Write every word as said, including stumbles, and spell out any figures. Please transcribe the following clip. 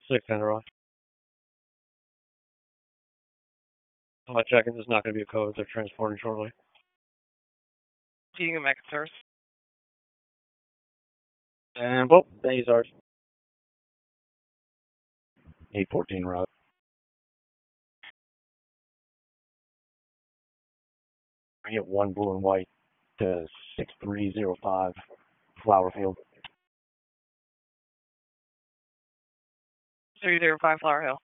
Six ten, Ross. I'm not checking. There's not going to be a code. They're transporting shortly. Feeding them back stars. And, well, thank ours. eight fourteen, Ross. I get one blue and white to six three zero five, Flower Field. three zero five Flower Hill.